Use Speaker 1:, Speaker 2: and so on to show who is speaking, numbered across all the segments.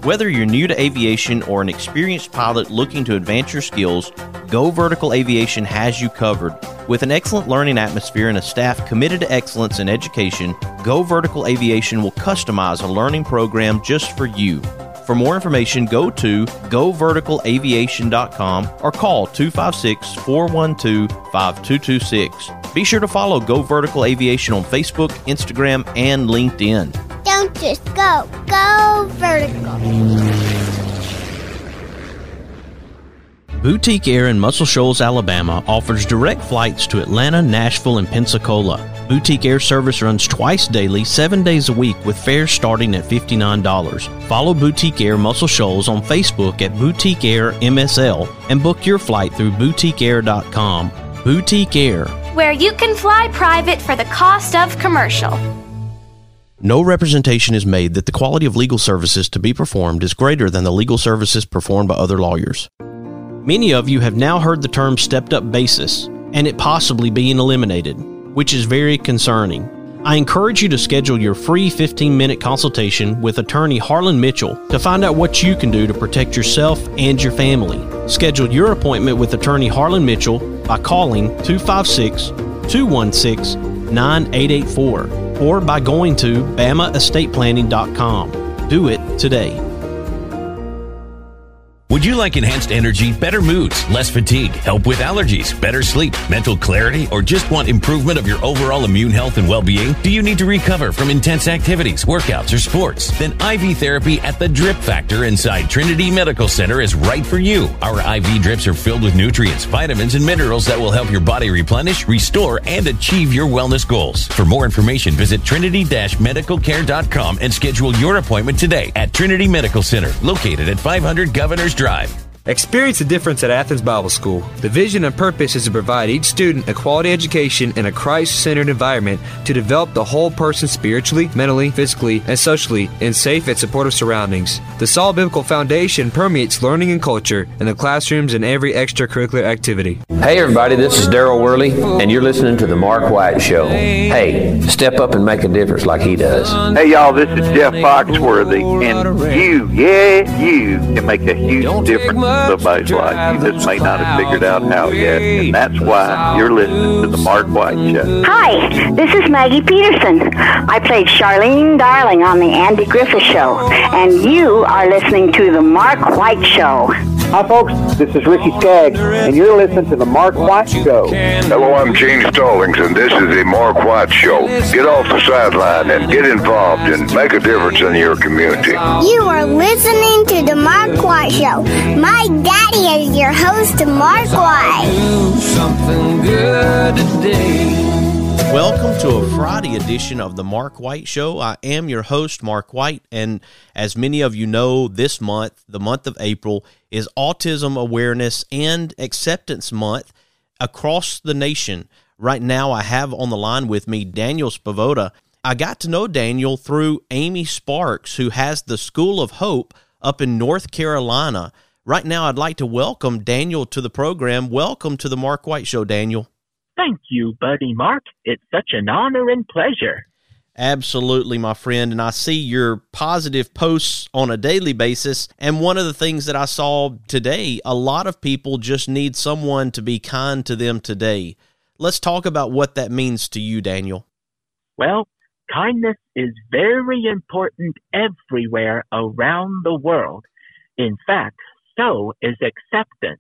Speaker 1: Whether you're new to aviation or an experienced pilot looking to advance your skills, Go Vertical Aviation has you covered. With an excellent learning atmosphere and a staff committed to excellence in education, Go Vertical Aviation will customize a learning program just for you. For more information, go to goverticalaviation.com or call 256-412-5226. Be sure to follow Go Vertical Aviation on Facebook, Instagram, and LinkedIn.
Speaker 2: Don't just go. Go vertical.
Speaker 1: Boutique Air in Muscle Shoals, Alabama offers direct flights to Atlanta, Nashville, and Pensacola. Boutique Air service runs twice daily, 7 days a week, with fares starting at $59. Follow Boutique Air Muscle Shoals on Facebook at Boutique Air MSL and book your flight through boutiqueair.com. Boutique Air,
Speaker 3: where you can fly private for the cost of commercial.
Speaker 1: No representation is made that the quality of legal services to be performed is greater than the legal services performed by other lawyers. Many of you have now heard the term stepped-up basis and it possibly being eliminated, which is very concerning. I encourage you to schedule your free 15-minute consultation with attorney Harlan Mitchell to find out what you can do to protect yourself and your family. Schedule your appointment with attorney Harlan Mitchell by calling 256-216-9884 or by going to bamaestateplanning.com. Do it today.
Speaker 4: Would you like enhanced energy, better moods, less fatigue, help with allergies, better sleep, mental clarity, or just want improvement of your overall immune health and well-being? Do you need to recover from intense activities, workouts, or sports? Then IV therapy at the Drip Factor inside Trinity Medical Center is right for you. Our IV drips are filled with nutrients, vitamins, and minerals that will help your body replenish, restore, and achieve your wellness goals. For more information, visit trinity-medicalcare.com and schedule your appointment today at Trinity Medical Center, located at 500 Governors Drive.
Speaker 5: Experience the difference at Athens Bible School. The vision and purpose is to provide each student a quality education in a Christ-centered environment to develop the whole person spiritually, mentally, physically, and socially in safe and supportive surroundings. The solid biblical foundation permeates learning and culture in the classrooms and every extracurricular activity.
Speaker 6: Hey everybody, this is Daryl Worley, and you're listening to The Mark White Show. Hey, step up and make a difference like he does.
Speaker 7: Hey y'all, this is Jeff Foxworthy, and you can make a huge difference in somebody's life. You just may not have figured out how yet, and that's why you're listening to The Mark White Show.
Speaker 8: Hi, this is Maggie Peterson. I played Charlene Darling on The Andy Griffith Show, and you are listening to The Mark White Show.
Speaker 9: Hi folks, this is Ricky Skaggs, and you're listening to The Mark White Show.
Speaker 10: Hello, I'm Gene Stallings, and this is The Mark White Show. Get off the sideline and get involved and make a difference in your community.
Speaker 2: You are listening to The Mark White Show. My daddy is your host, Mark White.
Speaker 11: Do something good today.
Speaker 1: Welcome to a Friday edition of the Mark White Show. I am your host, Mark White, and as many of you know, this month, the month of April, is Autism Awareness and Acceptance Month across the nation. Right now, I have on the line with me Daniel Spavoda. I got to know Daniel through Amy Sparks, who has the School of Hope up in North Carolina. Right now, I'd like to welcome Daniel to the program. Welcome to the Mark White Show, Daniel.
Speaker 12: Thank you, buddy Mark. It's such an honor and pleasure.
Speaker 1: Absolutely, my friend. And I see your positive posts on a daily basis. And one of the things that I saw today, a lot of people just need someone to be kind to them today. Let's talk about what that means to you, Daniel.
Speaker 12: Well, kindness is very important everywhere around the world. In fact, so is acceptance.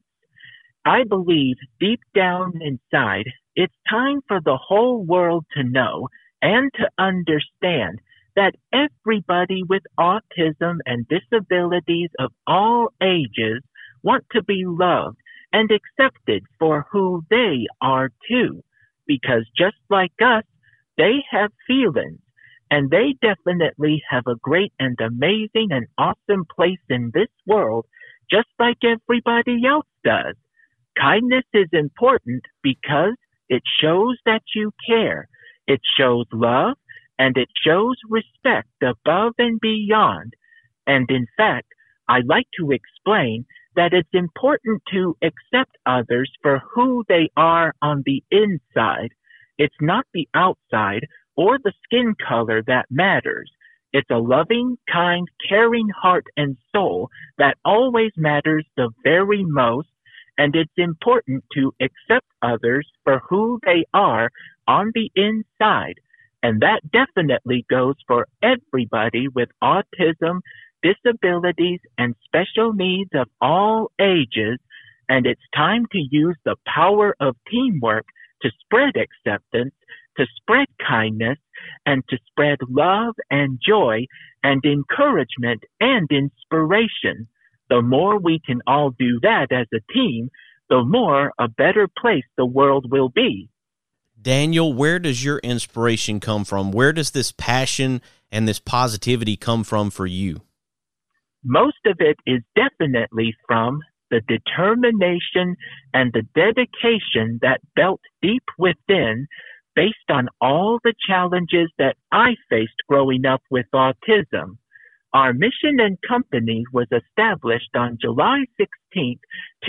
Speaker 12: I believe deep down inside, it's time for the whole world to know and to understand that everybody with autism and disabilities of all ages want to be loved and accepted for who they are too. Because just like us, they have feelings, and they definitely have a great and amazing and awesome place in this world, just like everybody else does. Kindness is important because it shows that you care. It shows love, and it shows respect above and beyond. And in fact, I like to explain that it's important to accept others for who they are on the inside. It's not the outside or the skin color that matters. It's a loving, kind, caring heart and soul that always matters the very most, and it's important to accept others for who they are on the inside. And that definitely goes for everybody with autism, disabilities, and special needs of all ages. And it's time to use the power of teamwork to spread acceptance, to spread kindness, and to spread love and joy and encouragement and inspiration. The more we can all do that as a team, the more a better place the world will be.
Speaker 1: Daniel, where does your inspiration come from? Where does this passion and this positivity come from for you?
Speaker 12: Most of it is definitely from the determination and the dedication that built deep within based on all the challenges that I faced growing up with autism. Our mission and company was established on July 16th,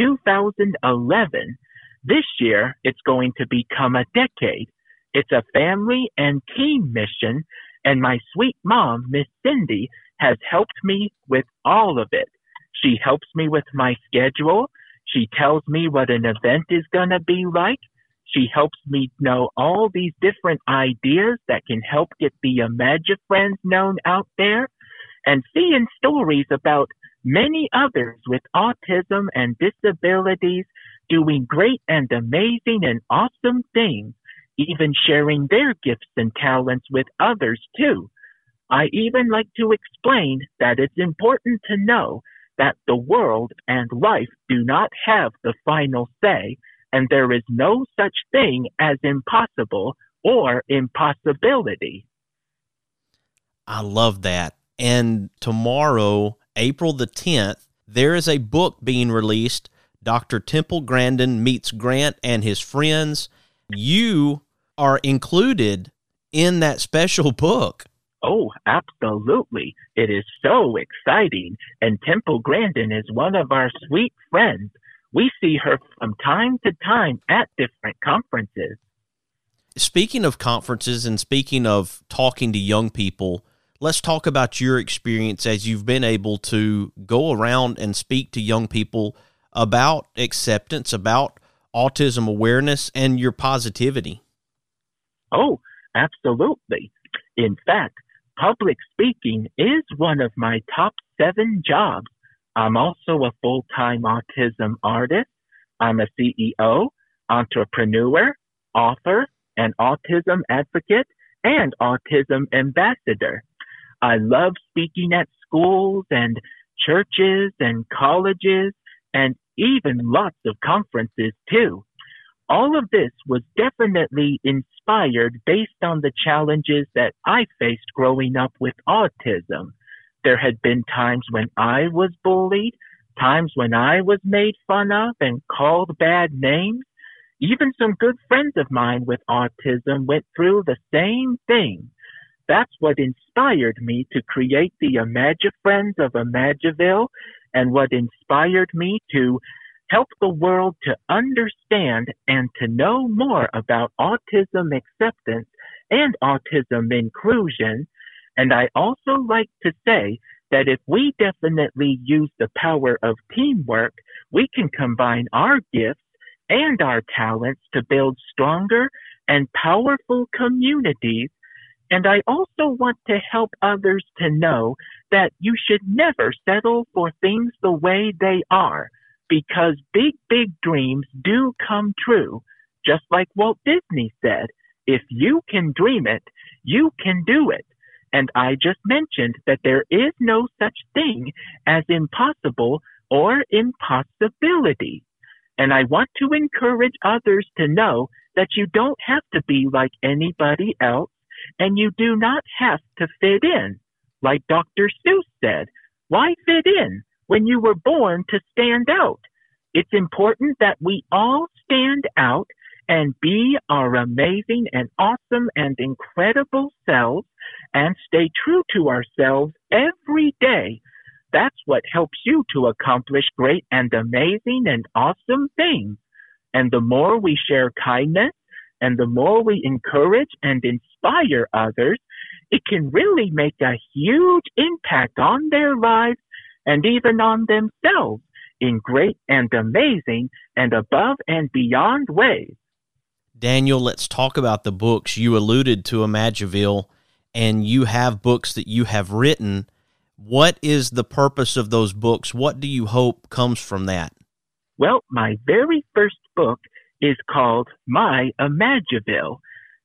Speaker 12: 2011. This year, it's going to become a decade. It's a family and team mission, and my sweet mom, Miss Cindy, has helped me with all of it. She helps me with my schedule. She tells me what an event is going to be like. She helps me know all these different ideas that can help get the Imagifriends known out there, and seeing stories about many others with autism and disabilities doing great and amazing and awesome things, even sharing their gifts and talents with others too. I even like to explain that it's important to know that the world and life do not have the final say, and there is no such thing as impossible or impossibility.
Speaker 1: I love that. And tomorrow, April the 10th, there is a book being released, Dr. Temple Grandin Meets Grant and His Friends. You are included in that special book.
Speaker 12: Oh, absolutely. It is so exciting. And Temple Grandin is one of our sweet friends. We see her from time to time at different conferences.
Speaker 1: Speaking of conferences and speaking of talking to young people, let's talk about your experience as you've been able to go around and speak to young people about acceptance, about autism awareness, and your positivity.
Speaker 12: Oh, absolutely. In fact, public speaking is one of my top 7 jobs. I'm also a full-time autism artist. I'm a CEO, entrepreneur, author, an autism advocate, and autism ambassador. I love speaking at schools and churches and colleges and even lots of conferences too. All of this was definitely inspired based on the challenges that I faced growing up with autism. There had been times when I was bullied, times when I was made fun of and called bad names. Even some good friends of mine with autism went through the same thing. That's what inspired me to create the Imagifriends of Imagiville, and what inspired me to help the world to understand and to know more about autism acceptance and autism inclusion. And I also like to say that if we definitely use the power of teamwork, we can combine our gifts and our talents to build stronger and powerful communities. And I also want to help others to know that you should never settle for things the way they are, because big, big dreams do come true. Just like Walt Disney said, if you can dream it, you can do it. And I just mentioned that there is no such thing as impossible or impossibility. And I want to encourage others to know that you don't have to be like anybody else, and you do not have to fit in. Like Dr. Seuss said, why fit in when you were born to stand out? It's important that we all stand out and be our amazing and awesome and incredible selves and stay true to ourselves every day. That's what helps you to accomplish great and amazing and awesome things. And the more we share kindness and the more we encourage and inspire others, it can really make a huge impact on their lives and even on themselves in great and amazing and above and beyond ways.
Speaker 1: Daniel, let's talk about the books. You alluded to Imagiville, and you have books that you have written. What is the purpose of those books? What do you hope comes from that?
Speaker 12: Well, my very first book is called My Imagiville,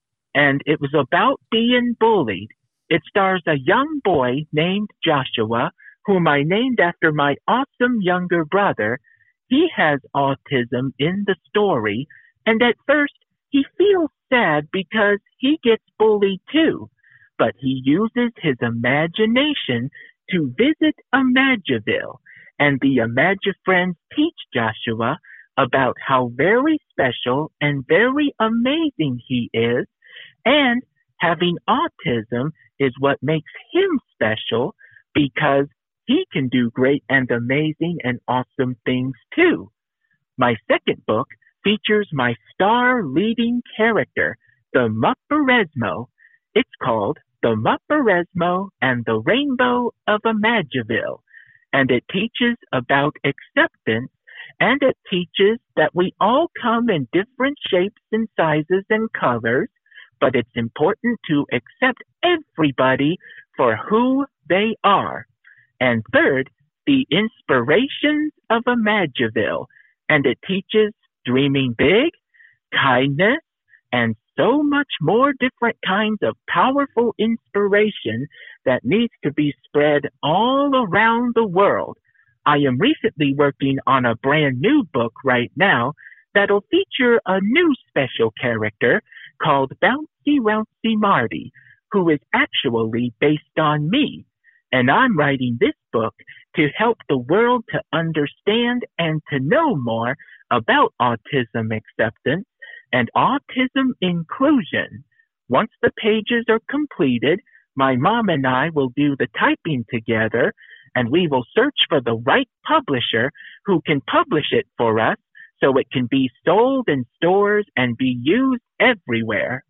Speaker 12: and it was about being bullied. It stars a young boy named Joshua, whom I named after my awesome younger brother. He has autism in the story, and at first he feels sad because he gets bullied too, but he uses his imagination to visit Imagiville, and the Imagifriends teach Joshua about how very special and very amazing he is, and having autism is what makes him special because he can do great and amazing and awesome things too. My second book features my star leading character, the Mupperesmo. It's called The Mupperesmo and the Rainbow of Imagiville, and it teaches about acceptance, and it teaches that we all come in different shapes and sizes and colors, but it's important to accept everybody for who they are. And third, The Inspirations of Imagiville, and it teaches dreaming big, kindness, and so much more different kinds of powerful inspiration that needs to be spread all around the world. I am recently working on a brand new book right now that'll feature a new special character called Bouncy Rouncy Marty, who is actually based on me. And I'm writing this book to help the world to understand and to know more about autism acceptance and autism inclusion. Once the pages are completed, my mom and I will do the typing together, and we will search for the right publisher who can publish it for us so it can be sold in stores and be used everywhere.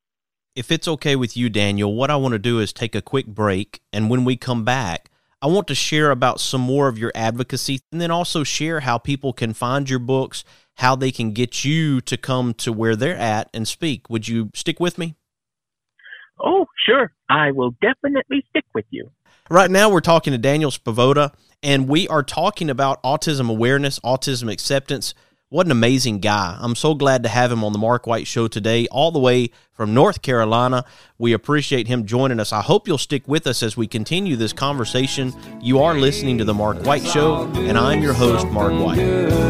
Speaker 1: If it's okay with you, Daniel, what I want to do is take a quick break, and when we come back, I want to share about some more of your advocacy, and then also share how people can find your books, how they can get you to come to where they're at and speak. Would you stick with me?
Speaker 12: Oh, sure. I will definitely stick with you.
Speaker 1: Right now, we're talking to Daniel Spavoda, and we are talking about autism awareness, autism acceptance. What an amazing guy. I'm so glad to have him on the Mark White Show today, all the way from North Carolina. We appreciate him joining us. I hope you'll stick with us as we continue this conversation. You are listening to the Mark White Show, and I'm your host, Mark White.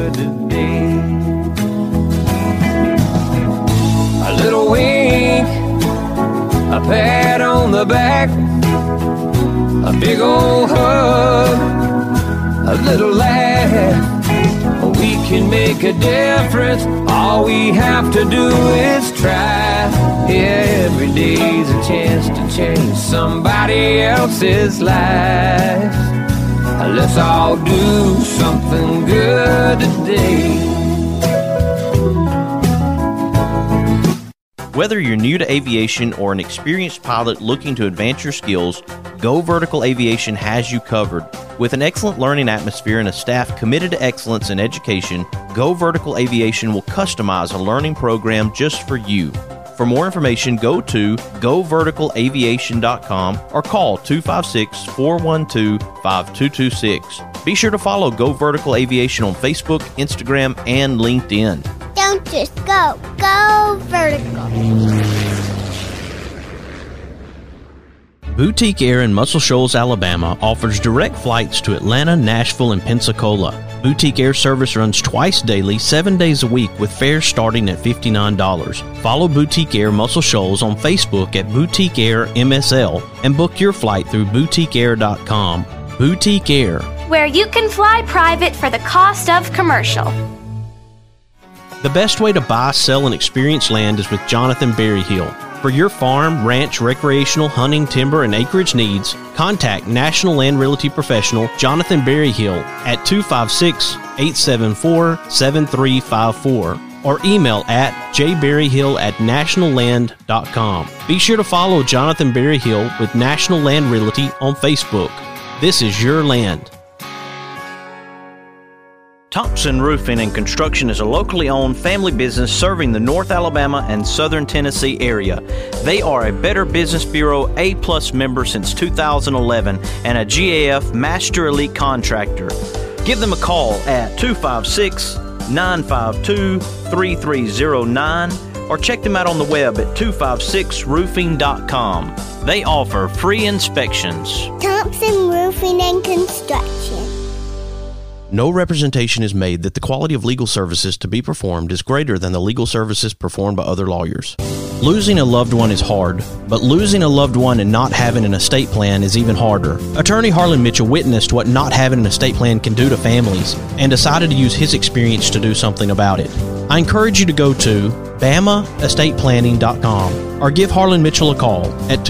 Speaker 11: A little wink, a pat on the back, a big old hug, a little laugh. We can make a difference. All we have to do is try. Every day's a chance to change somebody else's life. Let's all do something good today.
Speaker 1: Whether you're new to aviation or an experienced pilot looking to advance your skills, Go Vertical Aviation has you covered. With an excellent learning atmosphere and a staff committed to excellence in education, Go Vertical Aviation will customize a learning program just for you. For more information, go to goverticalaviation.com or call 256-412-5226. Be sure to follow Go Vertical Aviation on Facebook, Instagram, and LinkedIn.
Speaker 2: Don't just go. Go vertical.
Speaker 1: Boutique Air in Muscle Shoals, Alabama offers direct flights to Atlanta, Nashville, and Pensacola. Boutique Air service runs twice daily, 7 days a week, with fares starting at $59. Follow Boutique Air Muscle Shoals on Facebook at Boutique Air MSL and book your flight through boutiqueair.com. Boutique Air,
Speaker 3: where you can fly private for the cost of commercial.
Speaker 1: The best way to buy, sell, and experience land is with Jonathan Berryhill. For your farm, ranch, recreational, hunting, timber, and acreage needs, contact National Land Realty Professional Jonathan Berryhill at 256-874-7354 or email at jberryhill@nationalland.com. Be sure to follow Jonathan Berryhill with National Land Realty on Facebook. This is your land.
Speaker 13: Thompson Roofing and Construction is a locally owned family business serving the North Alabama and Southern Tennessee area. They are a Better Business Bureau A+ member since 2011 and a GAF Master Elite Contractor. Give them a call at 256-952-3309 or check them out on the web at 256roofing.com. They offer free inspections.
Speaker 2: Thompson Roofing and Construction.
Speaker 1: No representation is made that the quality of legal services to be performed is greater than the legal services performed by other lawyers. Losing a loved one is hard, but losing a loved one and not having an estate plan is even harder. Attorney Harlan Mitchell witnessed what not having an estate plan can do to families and decided to use his experience to do something about it. I encourage you to go to BamaEstatePlanning.com or give Harlan Mitchell a call at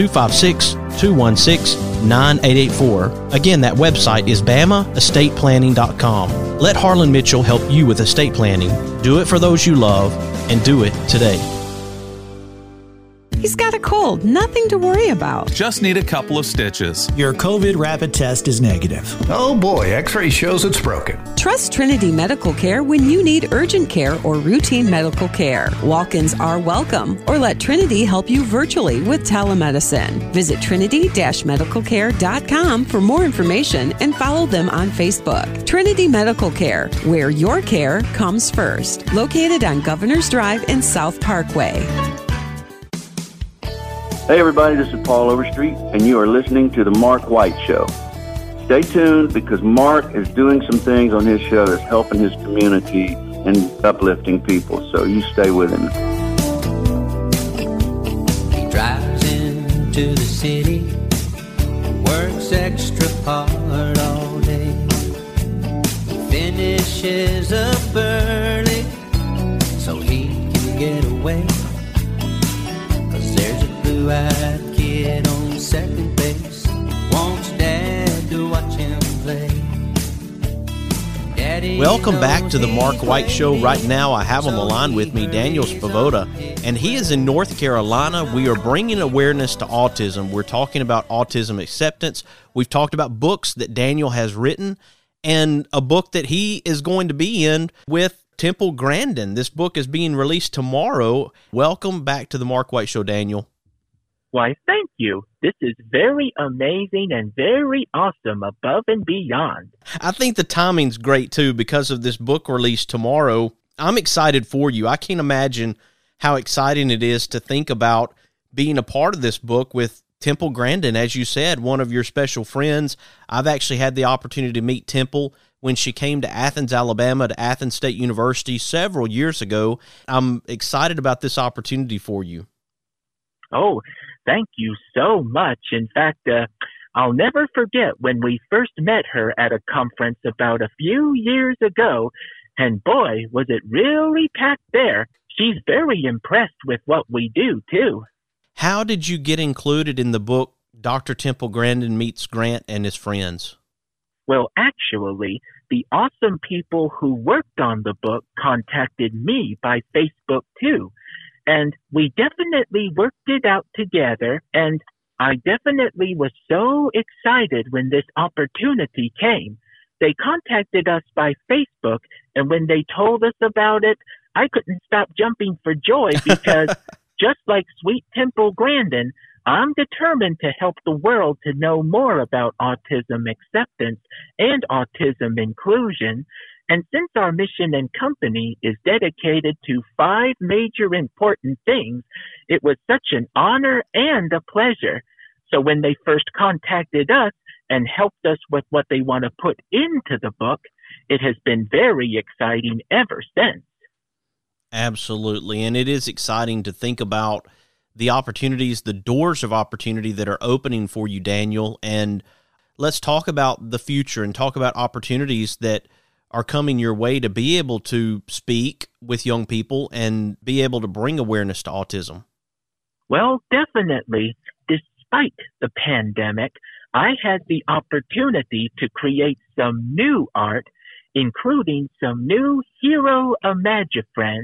Speaker 1: 256-216-9884. Again, that website is BamaEstatePlanning.com. Let Harlan Mitchell help you with estate planning. Do it for those you love and do it today.
Speaker 14: He's got a cold, nothing to worry about.
Speaker 15: Just need a couple of stitches.
Speaker 16: Your COVID rapid test is negative.
Speaker 17: Oh boy, X-ray shows it's broken.
Speaker 14: Trust Trinity Medical Care when you need urgent care or routine medical care. Walk-ins are welcome, or let Trinity help you virtually with telemedicine. Visit trinity-medicalcare.com for more information and follow them on Facebook. Trinity Medical Care, where your care comes first. Located on Governor's Drive in South Parkway.
Speaker 18: Hey everybody, this is Paul Overstreet, and you are listening to The Mark White Show. Stay tuned because Mark is doing some things on his show that's helping his community and uplifting people, so you stay with him.
Speaker 11: He drives into the city, works extra hard all day, finishes up early so he can get away. Blue-eyed kid on second base wants dad to watch him play. Daddy,
Speaker 1: welcome back to the Mark White Show. Right now I have on the line with me Daniel Spavoda, and he is in North Carolina. We are bringing awareness to autism. We're talking about autism acceptance. We've talked about books that Daniel has written and a book that he is going to be in with Temple Grandin. This book is being released tomorrow. Welcome back to the Mark White Show, Daniel.
Speaker 12: Why, thank you. This is very amazing and very awesome, above and beyond.
Speaker 1: I think the timing's great, too, because of this book release tomorrow. I'm excited for you. I can't imagine how exciting it is to think about being a part of this book with Temple Grandin, as you said, one of your special friends. I've actually had the opportunity to meet Temple when she came to Athens, Alabama, to Athens State University several years ago. I'm excited about this opportunity for you.
Speaker 12: Oh, thank you so much. In fact, I'll never forget when we first met her at a conference about a few years ago, and boy, was it really packed there. She's very impressed with what we do, too.
Speaker 1: How did you get included in the book Dr. Temple Grandin Meets Grant and His Friends?
Speaker 12: Well, actually, the awesome people who worked on the book contacted me by Facebook, too. And we definitely worked it out together, and I definitely was so excited when this opportunity came. They contacted us by Facebook, and when they told us about it, I couldn't stop jumping for joy because just like sweet Temple Grandin, I'm determined to help the world to know more about autism acceptance and autism inclusion. And since our mission and company is dedicated to 5 major important things, it was such an honor and a pleasure. So when they first contacted us and helped us with what they want to put into the book, it has been very exciting ever since.
Speaker 1: Absolutely. And it is exciting to think about the opportunities, the doors of opportunity that are opening for you, Daniel. And let's talk about the future and talk about opportunities that are coming your way to be able to speak with young people and be able to bring awareness to autism.
Speaker 12: Well, definitely. Despite the pandemic, I had the opportunity to create some new art, including some new Hero Imagifriends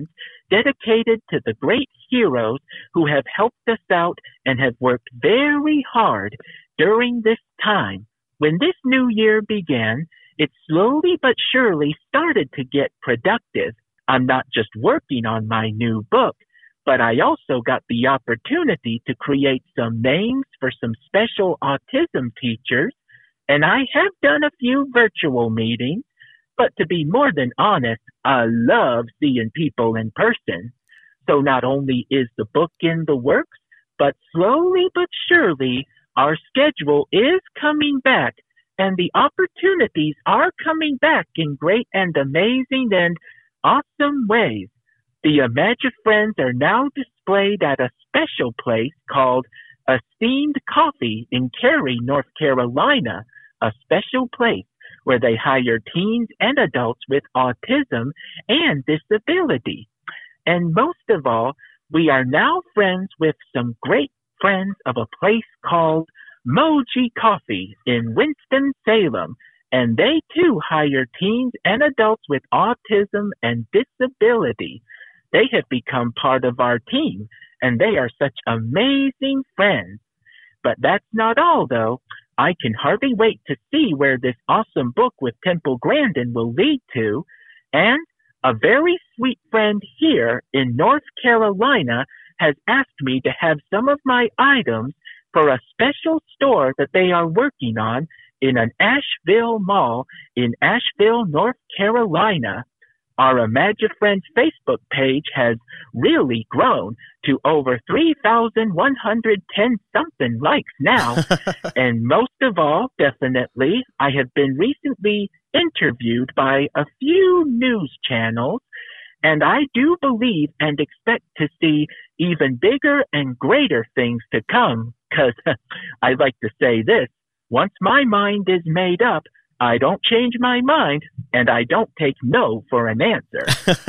Speaker 12: dedicated to the great heroes who have helped us out and have worked very hard during this time. When this new year began, it slowly but surely started to get productive. I'm not just working on my new book, but I also got the opportunity to create some names for some special autism teachers, and I have done a few virtual meetings, but to be more than honest, I love seeing people in person. So not only is the book in the works, but slowly but surely our schedule is coming back, and the opportunities are coming back in great and amazing and awesome ways. The Imagifriends are now displayed at a special place called Esteemed Coffee in Cary, North Carolina, a special place where they hire teens and adults with autism and disability. And most of all, we are now friends with some great friends of a place called Moji Coffee in Winston-Salem, and they too hire teens and adults with autism and disability. They have become part of our team, and they are such amazing friends. But that's not all, though. I can hardly wait to see where this awesome book with Temple Grandin will lead to. And a very sweet friend here in North Carolina has asked me to have some of my items for a special store that they are working on in an Asheville mall in Asheville, North Carolina. Our Imagifriends Facebook page has really grown to over 3,110 something likes now. And most of all, definitely, I have been recently interviewed by a few news channels, and I do believe and expect to see even bigger and greater things to come, because I like to say this: once my mind is made up, I don't change my mind, and I don't take no for an answer.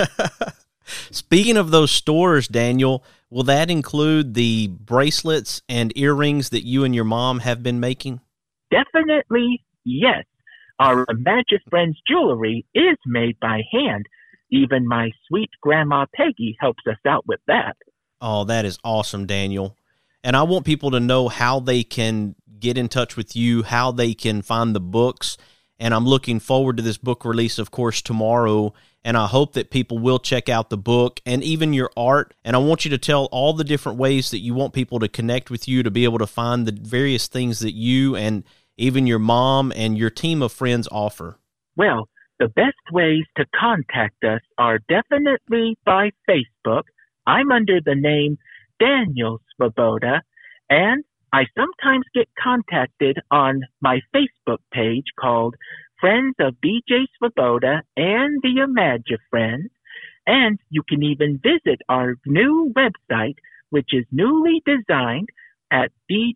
Speaker 1: Speaking of those stores, Daniel, will that include the bracelets and earrings that you and your mom have been making?
Speaker 12: Definitely, yes. Our Imagifriends jewelry is made by hand. Even my sweet Grandma Peggy helps us out with that.
Speaker 1: Oh, that is awesome, Daniel. And I want people to know how they can get in touch with you, how they can find the books. And I'm looking forward to this book release, of course, tomorrow. And I hope that people will check out the book and even your art. And I want you to tell all the different ways that you want people to connect with you, to be able to find the various things that you and even your mom and your team of friends offer.
Speaker 12: Well, the best ways to contact us are definitely by Facebook. I'm under the name Daniel Svoboda, and I sometimes get contacted on my Facebook page called Friends of DJ Svoboda and the Imagifriends, and you can even visit our new website, which is newly designed at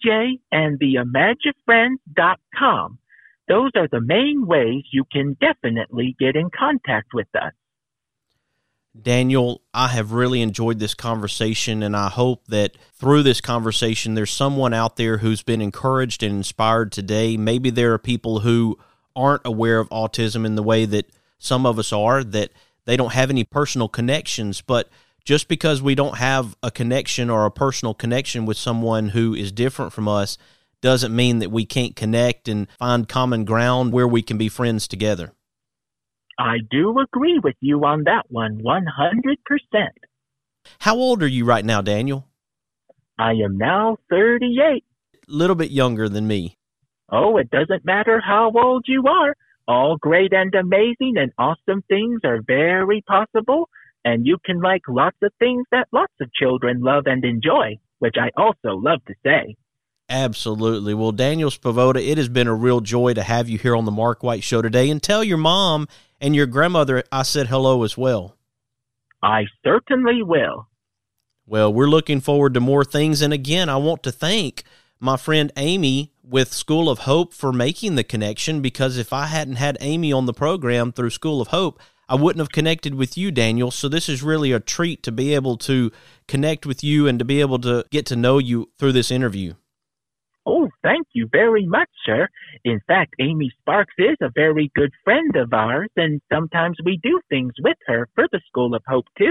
Speaker 12: djandtheimagifriends.com. Those are the main ways you can definitely get in contact with us.
Speaker 1: Daniel, I have really enjoyed this conversation, and I hope that through this conversation there's someone out there who's been encouraged and inspired today. Maybe there are people who aren't aware of autism in the way that some of us are, that they don't have any personal connections, but just because we don't have a connection or a personal connection with someone who is different from us doesn't mean that we can't connect and find common ground where we can be friends together.
Speaker 12: I do agree with you on that one, 100%.
Speaker 1: How old are you right now, Daniel?
Speaker 12: I am now 38.
Speaker 1: A little bit younger than me.
Speaker 12: Oh, it doesn't matter how old you are. All great and amazing and awesome things are very possible, and you can like lots of things that lots of children love and enjoy, which I also love to say.
Speaker 1: Absolutely. Well, Daniel Svoboda, it has been a real joy to have you here on the Mark White Show today, and tell your mom and your grandmother I said hello as well.
Speaker 12: I certainly will.
Speaker 1: Well, we're looking forward to more things, and again, I want to thank my friend Amy with School of Hope for making the connection, because if I hadn't had Amy on the program through School of Hope, I wouldn't have connected with you, Daniel. So this is really a treat to be able to connect with you and to be able to get to know you through this interview.
Speaker 12: Oh, thank you very much, sir. In fact, Amy Sparks is a very good friend of ours, and sometimes we do things with her for the School of Hope, too.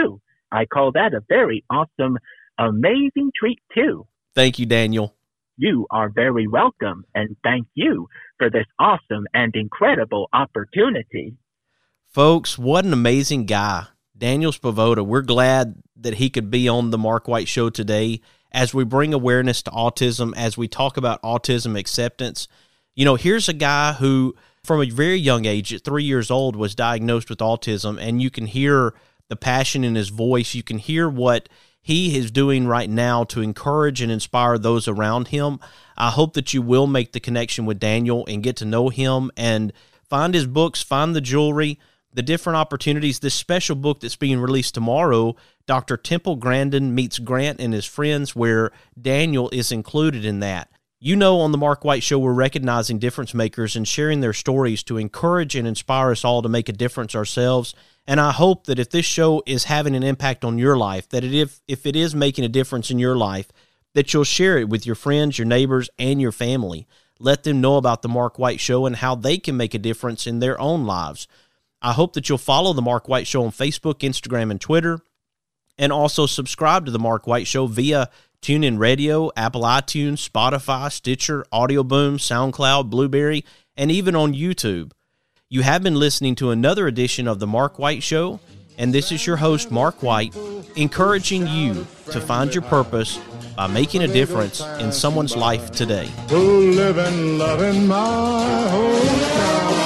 Speaker 12: I call that a very awesome, amazing treat, too.
Speaker 1: Thank you, Daniel.
Speaker 12: You are very welcome, and thank you for this awesome and incredible opportunity.
Speaker 1: Folks, what an amazing guy. Daniel Spavoda. We're glad that he could be on the Mark White Show today as we bring awareness to autism, as we talk about autism acceptance. You know, here's a guy who, from a very young age, at 3 years old, was diagnosed with autism, and you can hear the passion in his voice. You can hear what he is doing right now to encourage and inspire those around him. I hope that you will make the connection with Daniel and get to know him and find his books, find the jewelry, the different opportunities. This special book that's being released tomorrow, Dr. Temple Grandin Meets Grant and His Friends, where Daniel is included in that. You know, on the Mark White Show, we're recognizing difference makers and sharing their stories to encourage and inspire us all to make a difference ourselves. And I hope that if this show is having an impact on your life, that if it is making a difference in your life, that you'll share it with your friends, your neighbors, and your family. Let them know about the Mark White Show and how they can make a difference in their own lives. I hope that you'll follow the Mark White Show on Facebook, Instagram, and Twitter, and also subscribe to the Mark White Show via TuneIn Radio, Apple iTunes, Spotify, Stitcher, Audio Boom, SoundCloud, Blueberry, and even on YouTube. You have been listening to another edition of the Mark White Show, and this is your host, Mark White, encouraging you to find your purpose by making a difference in someone's life today.
Speaker 19: Who live and love in my hometown.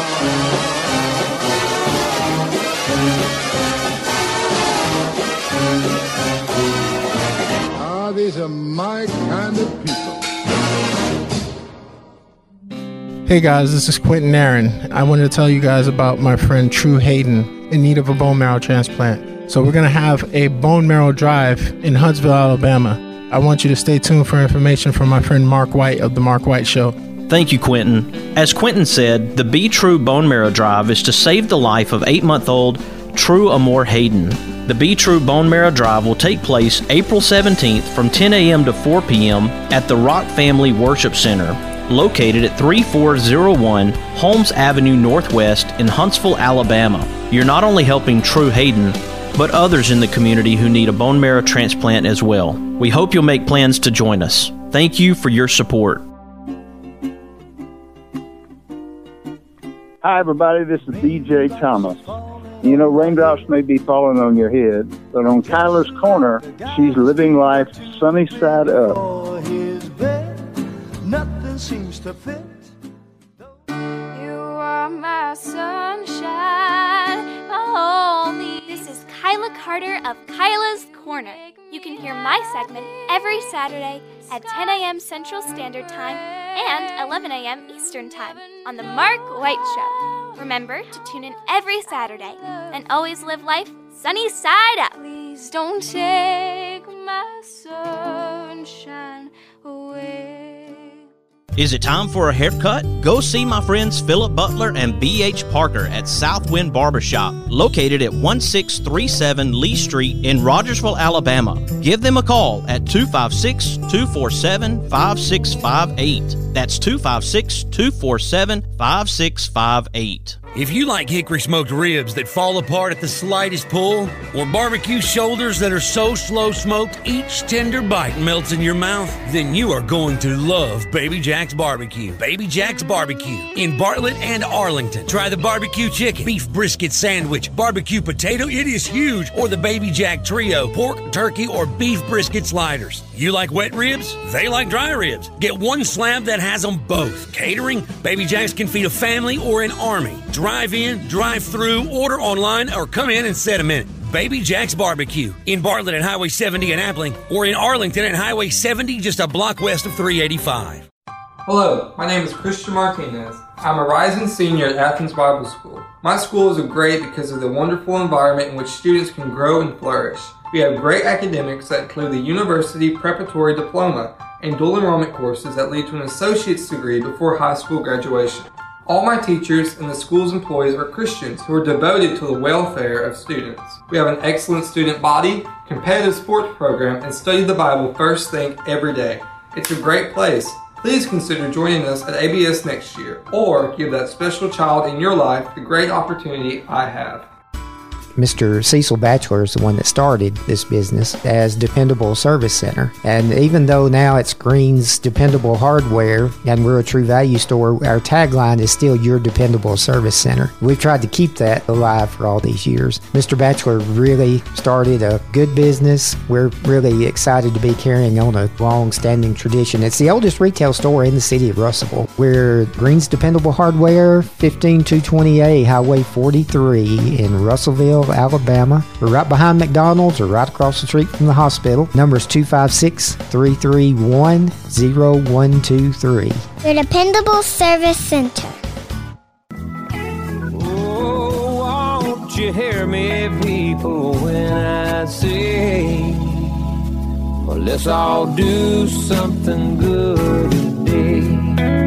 Speaker 19: These are my kind of people.
Speaker 20: Hey guys, this is Quentin Aaron. I wanted to tell you guys about my friend True Hayden in need of a bone marrow transplant. So we're going to have a bone marrow drive in Huntsville, Alabama. I want you to stay tuned for information from my friend Mark White of The Mark White Show.
Speaker 13: Thank you, Quentin. As Quentin said, the Be True Bone Marrow Drive is to save the life of 8-month-old True Amore Hayden. The Be True Bone Marrow Drive will take place April 17th from 10 a.m. to 4 p.m. at the Rock Family Worship Center, located at 3401 Holmes Avenue Northwest in Huntsville, Alabama. You're not only helping True Hayden, but others in the community who need a bone marrow transplant as well. We hope you'll make plans to join us. Thank you for your support.
Speaker 18: Hi, everybody. This is DJ Thomas. You know, raindrops may be falling on your head, but on Kyla's Corner, she's living life sunny side up.
Speaker 11: Nothing seems to fit.
Speaker 3: You are my sunshine, This is Kyla Carter of Kyla's Corner. You can hear my segment every Saturday at 10 a.m. Central Standard Time and 11 a.m. Eastern Time on The Mark White Show. Remember to tune in every Saturday and always live life sunny side up. Please don't take my sunshine away.
Speaker 1: Is it time for a haircut? Go see my friends Philip Butler and B.H. Parker at Southwind Barbershop, located at 1637 Lee Street in Rogersville, Alabama. Give them a call at 256-247-5658. That's 256-247-5658.
Speaker 21: If you like hickory smoked ribs that fall apart at the slightest pull, or barbecue shoulders that are so slow smoked each tender bite melts in your mouth, then you are going to love Baby Jack's Barbecue. Baby Jack's Barbecue in Bartlett and Arlington. Try the barbecue chicken, beef brisket sandwich, barbecue potato, it is huge, or the Baby Jack Trio, pork, turkey, or beef brisket sliders. You like wet ribs? They like dry ribs. Get one slab that has them both. Catering? Baby Jack's can feed a family or an army. Drive in, drive through, order online, or come in and set a minute. Baby Jack's Barbecue in Bartlett at Highway 70 in Appling, or in Arlington at Highway 70 just a block west of 385.
Speaker 22: Hello, my name is Christian Martinez. I'm a rising senior at Athens Bible School. My school is great because of the wonderful environment in which students can grow and flourish. We have great academics that include the University Preparatory Diploma and dual enrollment courses that lead to an associate's degree before high school graduation. All my teachers and the school's employees are Christians who are devoted to the welfare of students. We have an excellent student body, competitive sports program, and study the Bible first thing every day. It's a great place. Please consider joining us at ABS next year, or give that special child in your life the great opportunity I have.
Speaker 4: Mr. Cecil Batchelor is the one that started this business as Dependable Service Center. And even though now it's Green's Dependable Hardware and we're a True Value store, our tagline is still Your Dependable Service Center. We've tried to keep that alive for all these years. Mr. Batchelor really started a good business. We're really excited to be carrying on a long-standing tradition. It's the oldest retail store in the city of Russellville. We're Green's Dependable Hardware, 15220A Highway 43 in Russellville, Alabama. We're right behind McDonald's or right across the street from the hospital. Number is 256-331-0123.
Speaker 2: Your Dependable Service Center.
Speaker 11: Won't you hear me, people, when I say, well, let's all do something good today.